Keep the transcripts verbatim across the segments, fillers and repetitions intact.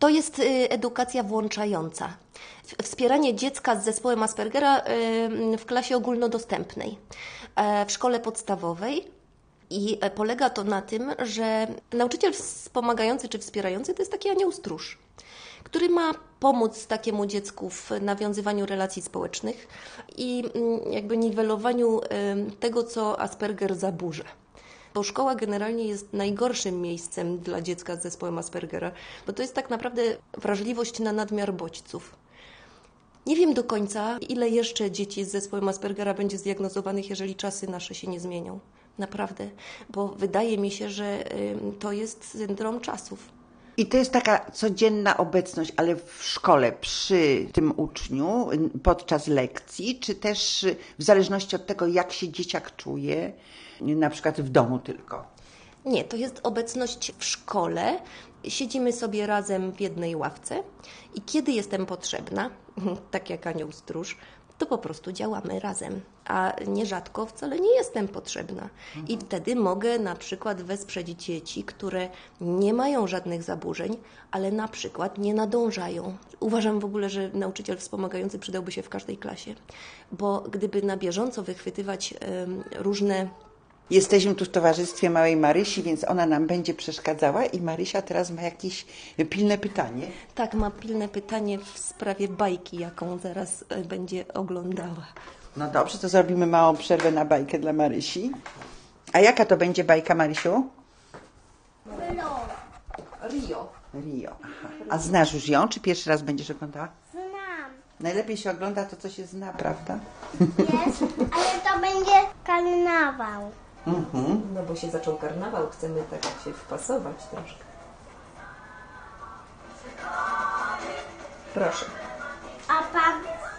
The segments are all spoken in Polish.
To jest edukacja włączająca. Wspieranie dziecka z zespołem Aspergera w klasie ogólnodostępnej, w szkole podstawowej. I polega to na tym, że nauczyciel wspomagający czy wspierający to jest taki anioł stróż, który ma pomóc takiemu dziecku w nawiązywaniu relacji społecznych i jakby niwelowaniu tego, co Asperger zaburza. Bo szkoła generalnie jest najgorszym miejscem dla dziecka z zespołem Aspergera, bo to jest tak naprawdę wrażliwość na nadmiar bodźców. Nie wiem do końca, ile jeszcze dzieci z zespołem Aspergera będzie zdiagnozowanych, jeżeli czasy nasze się nie zmienią. Naprawdę, bo wydaje mi się, że to jest syndrom czasów. I to jest taka codzienna obecność, ale w szkole, przy tym uczniu, podczas lekcji, czy też w zależności od tego, jak się dzieciak czuje, na przykład w domu tylko? Nie, to jest obecność w szkole. Siedzimy sobie razem w jednej ławce i kiedy jestem potrzebna, tak jak anioł stróż, to po prostu działamy razem, a nierzadko wcale nie jestem potrzebna. I wtedy mogę na przykład wesprzeć dzieci, które nie mają żadnych zaburzeń, ale na przykład nie nadążają. Uważam w ogóle, że nauczyciel wspomagający przydałby się w każdej klasie, bo gdyby na bieżąco wychwytywać um, różne... Jesteśmy tu w towarzystwie małej Marysi, więc ona nam będzie przeszkadzała i Marysia teraz ma jakieś pilne pytanie. Tak, ma pilne pytanie w sprawie bajki, jaką zaraz będzie oglądała. No dobrze, to zrobimy małą przerwę na bajkę dla Marysi. A jaka to będzie bajka, Marysiu? Rio. Rio. Rio, aha. A znasz już ją, czy pierwszy raz będziesz oglądała? Znam. Najlepiej się ogląda to, co się zna, prawda? Jest, ale to będzie karnawał. Mhm. No bo się zaczął karnawał, chcemy tak się wpasować troszkę. Proszę. A pan...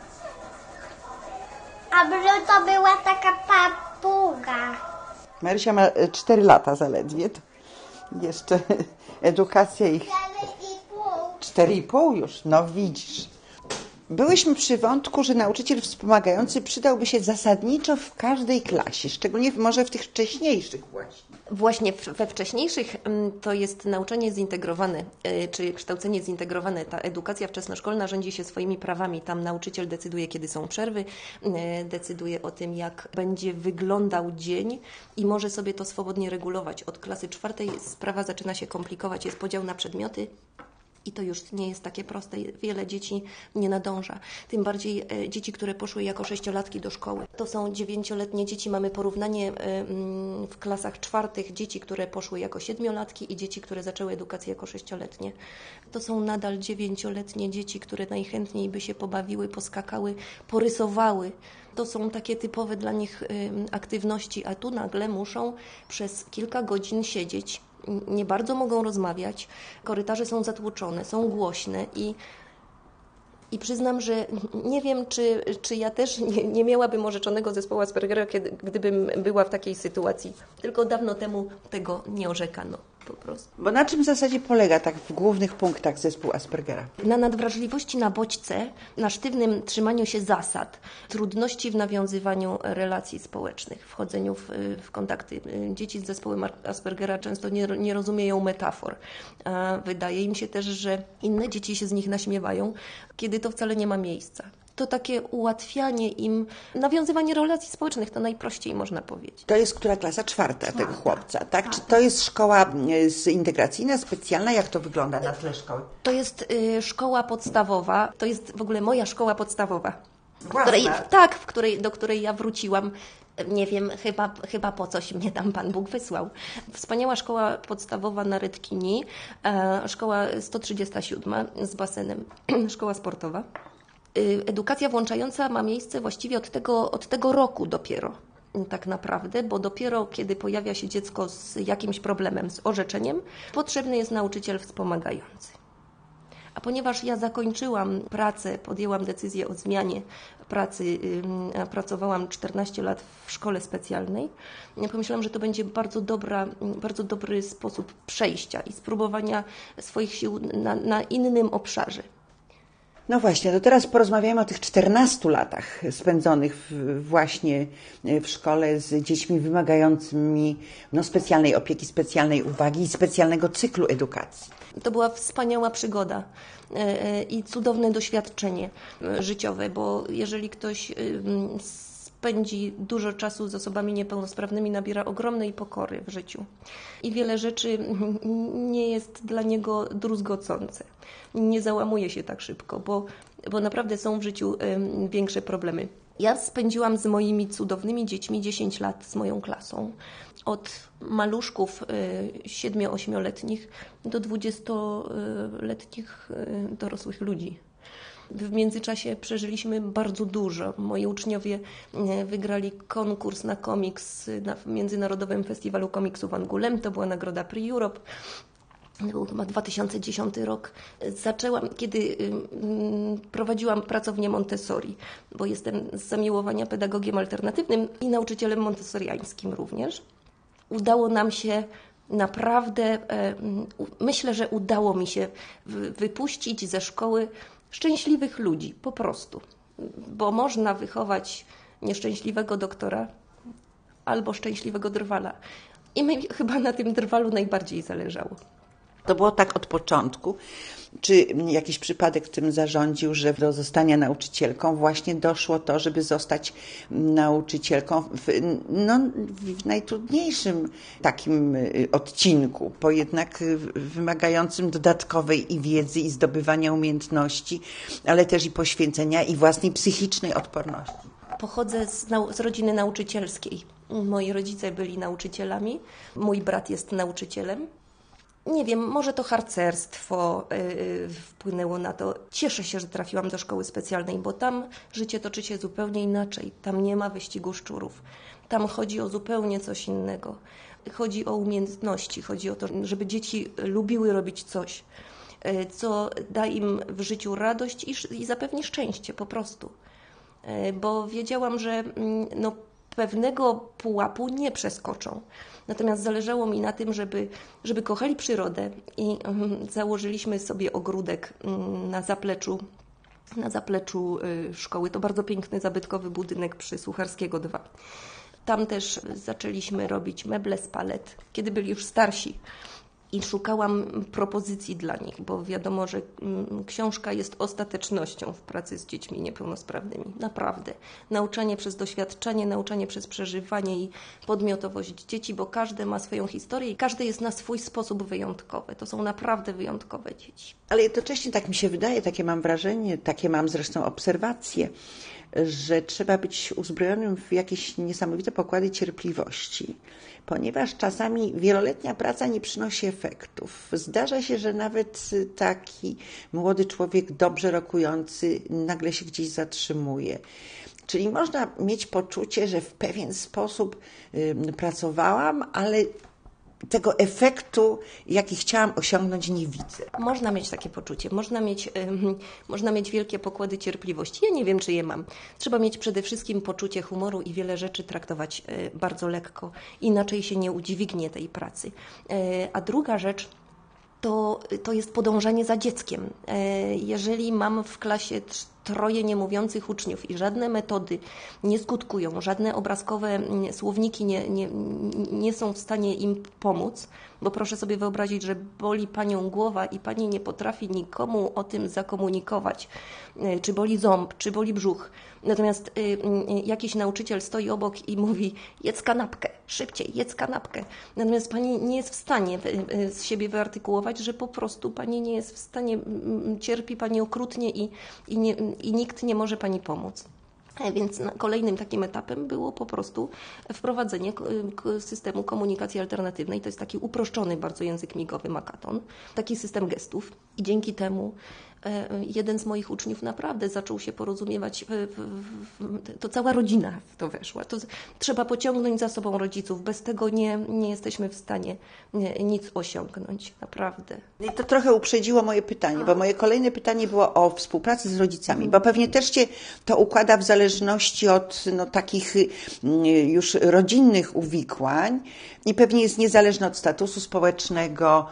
A Blue to była taka papuga. Marysia ma cztery lata zaledwie. To jeszcze edukacja ich... Cztery i pół. Cztery i pół już, no widzisz. Byłyśmy przy wątku, że nauczyciel wspomagający przydałby się zasadniczo w każdej klasie, szczególnie może w tych wcześniejszych właśnie. Właśnie we wcześniejszych to jest nauczanie zintegrowane, czy kształcenie zintegrowane. Ta edukacja wczesnoszkolna rządzi się swoimi prawami. Tam nauczyciel decyduje, kiedy są przerwy, decyduje o tym, jak będzie wyglądał dzień i może sobie to swobodnie regulować. Od klasy czwartej sprawa zaczyna się komplikować, jest podział na przedmioty. I to już nie jest takie proste. Wiele dzieci nie nadąża. Tym bardziej e, dzieci, które poszły jako sześciolatki do szkoły. To są dziewięcioletnie dzieci. Mamy porównanie e, m, w klasach czwartych dzieci, które poszły jako siedmiolatki i dzieci, które zaczęły edukację jako sześcioletnie. To są nadal dziewięcioletnie dzieci, które najchętniej by się pobawiły, poskakały, porysowały. To są takie typowe dla nich y, aktywności, a tu nagle muszą przez kilka godzin siedzieć. Nie bardzo mogą rozmawiać, korytarze są zatłoczone, są głośne i, i przyznam, że nie wiem, czy, czy ja też nie, nie miałabym orzeczonego zespołu Aspergera, kiedy, gdybym była w takiej sytuacji. Tylko dawno temu tego nie orzekano po prostu. Bo na czym w zasadzie polega tak w głównych punktach zespół Aspergera? Na nadwrażliwości na bodźce, na sztywnym trzymaniu się zasad, trudności w nawiązywaniu relacji społecznych, wchodzeniu w, w kontakty. Dzieci z zespołem Aspergera często nie, nie rozumieją metafor. A wydaje im się też, że inne dzieci się z nich naśmiewają, kiedy to wcale nie ma miejsca. To takie ułatwianie im, nawiązywanie relacji społecznych, to najprościej można powiedzieć. To jest która klasa? Czwarta, Czwarta. tego chłopca, tak? tak? Czy to jest szkoła integracyjna, specjalna? Jak to wygląda na tle szkoły? To jest y, szkoła podstawowa, to jest w ogóle moja szkoła podstawowa. Własna? Której, tak, w której, do której ja wróciłam. Nie wiem, chyba, chyba po coś mnie tam Pan Bóg wysłał. Wspaniała szkoła podstawowa na Redkini, e, szkoła sto trzydziesta siedem z basenem, szkoła sportowa. Edukacja włączająca ma miejsce właściwie od tego, od tego roku dopiero, tak naprawdę, bo dopiero kiedy pojawia się dziecko z jakimś problemem, z orzeczeniem, potrzebny jest nauczyciel wspomagający. A ponieważ ja zakończyłam pracę, podjęłam decyzję o zmianie pracy, yy, pracowałam czternaście lat w szkole specjalnej, pomyślałam, że to będzie bardzo, dobra, bardzo dobry sposób przejścia i spróbowania swoich sił na, na innym obszarze. No właśnie, to teraz porozmawiamy o tych czternastu latach spędzonych w, właśnie w szkole z dziećmi wymagającymi no, specjalnej opieki, specjalnej uwagi i specjalnego cyklu edukacji. To była wspaniała przygoda i cudowne doświadczenie życiowe, bo jeżeli ktoś spędzi dużo czasu z osobami niepełnosprawnymi, nabiera ogromnej pokory w życiu i wiele rzeczy nie jest dla niego druzgocące. Nie załamuje się tak szybko, bo, bo naprawdę są w życiu większe problemy. Ja spędziłam z moimi cudownymi dziećmi dziesięć lat z moją klasą. Od maluszków siedmiu-ośmioletnich do dwudziestoletnich dorosłych ludzi. W międzyczasie przeżyliśmy bardzo dużo. Moi uczniowie wygrali konkurs na komiks na Międzynarodowym Festiwalu Komiksu w Angoulême. To była nagroda Prix Europe. To był chyba dwa tysiące dziesiąty rok. Zaczęłam, kiedy prowadziłam pracownię Montessori, bo jestem z zamiłowania pedagogiem alternatywnym i nauczycielem montessoriańskim również. Udało nam się naprawdę, myślę, że udało mi się wypuścić ze szkoły szczęśliwych ludzi, po prostu. Bo można wychować nieszczęśliwego doktora albo szczęśliwego drwala. I mi chyba na tym drwalu najbardziej zależało. To było tak od początku. Czy jakiś przypadek w tym zarządził, że do zostania nauczycielką właśnie doszło to, żeby zostać nauczycielką w, no, w najtrudniejszym takim odcinku, bo jednak wymagającym dodatkowej i wiedzy, i zdobywania umiejętności, ale też i poświęcenia i własnej psychicznej odporności? Pochodzę z, nau- z rodziny nauczycielskiej. Moi rodzice byli nauczycielami, mój brat jest nauczycielem. Nie wiem, może to harcerstwo yy, wpłynęło na to. Cieszę się, że trafiłam do szkoły specjalnej, bo tam życie toczy się zupełnie inaczej. Tam nie ma wyścigu szczurów. Tam chodzi o zupełnie coś innego. Chodzi o umiejętności, chodzi o to, żeby dzieci lubiły robić coś, yy, co da im w życiu radość i, i zapewni szczęście po prostu. Yy, bo wiedziałam, że yy, no, pewnego pułapu nie przeskoczą. Natomiast zależało mi na tym, żeby, żeby kochali przyrodę i um, założyliśmy sobie ogródek um, na zapleczu, na zapleczu y, szkoły. To bardzo piękny, zabytkowy budynek przy Sucharskiego dwa. Tam też zaczęliśmy robić meble z palet, kiedy byli już starsi. I szukałam propozycji dla nich, bo wiadomo, że książka jest ostatecznością w pracy z dziećmi niepełnosprawnymi. Naprawdę. Nauczanie przez doświadczenie, nauczanie przez przeżywanie i podmiotowość dzieci, bo każde ma swoją historię i każde jest na swój sposób wyjątkowe. To są naprawdę wyjątkowe dzieci. Ale jednocześnie tak mi się wydaje, takie mam wrażenie, takie mam zresztą obserwacje, że trzeba być uzbrojonym w jakieś niesamowite pokłady cierpliwości, ponieważ czasami wieloletnia praca nie przynosi efektów. Zdarza się, że nawet taki młody człowiek dobrze rokujący nagle się gdzieś zatrzymuje. Czyli można mieć poczucie, że w pewien sposób y, pracowałam, ale tego efektu, jaki chciałam osiągnąć, nie widzę. Można mieć takie poczucie, można mieć, um, można mieć wielkie pokłady cierpliwości. Ja nie wiem, czy je mam. Trzeba mieć przede wszystkim poczucie humoru i wiele rzeczy traktować y, bardzo lekko. Inaczej się nie udźwignie tej pracy. Y, a druga rzecz to, to jest podążanie za dzieckiem. Y, jeżeli mam w klasie troje niemówiących uczniów i żadne metody nie skutkują, żadne obrazkowe słowniki nie, nie, nie są w stanie im pomóc, bo proszę sobie wyobrazić, że boli panią głowa i pani nie potrafi nikomu o tym zakomunikować, czy boli ząb, czy boli brzuch. Natomiast y, y, jakiś nauczyciel stoi obok i mówi: jedz kanapkę, szybciej, jedz kanapkę. Natomiast pani nie jest w stanie y, y, z siebie wyartykułować, że po prostu pani nie jest w stanie, y, cierpi pani okrutnie i, i, nie, i nikt nie może pani pomóc. Więc kolejnym takim etapem było po prostu wprowadzenie systemu komunikacji alternatywnej. To jest taki uproszczony bardzo język migowy Makaton, taki system gestów. I dzięki temu jeden z moich uczniów naprawdę zaczął się porozumiewać, w, w, w, to cała rodzina w to weszła. To trzeba pociągnąć za sobą rodziców, bez tego nie, nie jesteśmy w stanie nic osiągnąć, naprawdę. I to trochę uprzedziło moje pytanie, bo moje kolejne pytanie było o współpracy z rodzicami, bo pewnie też Cię to układa w zależności od no, takich już rodzinnych uwikłań i pewnie jest niezależne od statusu społecznego,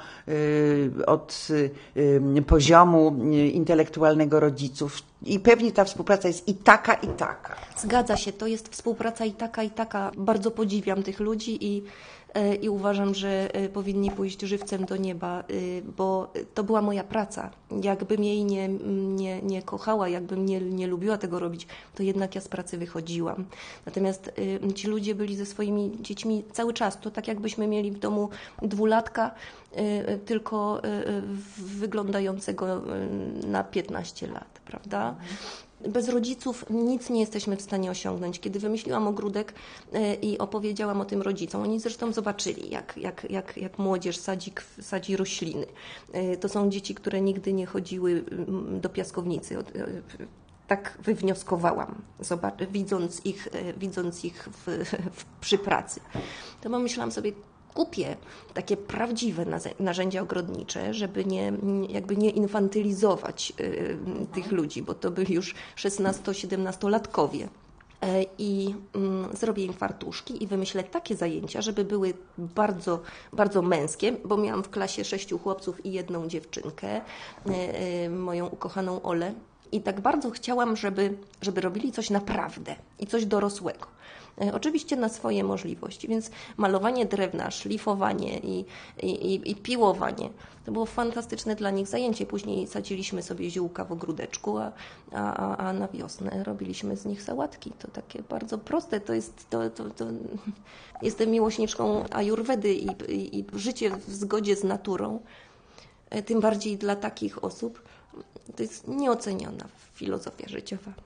od poziomu intelektualnego rodziców i pewnie ta współpraca jest i taka, i taka. Zgadza się, to jest współpraca i taka, i taka. Bardzo podziwiam tych ludzi i i uważam, że powinni pójść żywcem do nieba, bo to była moja praca. Jakbym jej nie, nie, nie kochała, jakbym nie, nie lubiła tego robić, to jednak ja z pracy wychodziłam. Natomiast ci ludzie byli ze swoimi dziećmi cały czas. To tak jakbyśmy mieli w domu dwulatka, tylko wyglądającego na piętnaście lat, prawda? Bez rodziców nic nie jesteśmy w stanie osiągnąć. Kiedy wymyśliłam ogródek i opowiedziałam o tym rodzicom, oni zresztą zobaczyli, jak, jak, jak, jak młodzież sadzi, sadzi rośliny. To są dzieci, które nigdy nie chodziły do piaskownicy. Tak wywnioskowałam, zobacz, widząc ich, widząc ich w, w, przy pracy. To pomyślałam sobie, kupię takie prawdziwe narzędzia ogrodnicze, żeby nie, jakby nie infantylizować y, tych ludzi, bo to byli już szesnasto-siedemnastolatkowie. I mm, zrobię im fartuszki i wymyślę takie zajęcia, żeby były bardzo, bardzo męskie, bo miałam w klasie sześciu chłopców i jedną dziewczynkę, y, y, moją ukochaną Olę. I tak bardzo chciałam, żeby, żeby robili coś naprawdę i coś dorosłego. Oczywiście na swoje możliwości, więc malowanie drewna, szlifowanie i, i, i piłowanie to było fantastyczne dla nich zajęcie. Później sadziliśmy sobie ziółka w ogródeczku, a, a, a na wiosnę robiliśmy z nich sałatki. To takie bardzo proste. To jest, to, to, to... Jestem miłośniczką ajurwedy i, i, i życie w zgodzie z naturą, tym bardziej dla takich osób, to jest nieoceniona filozofia życiowa.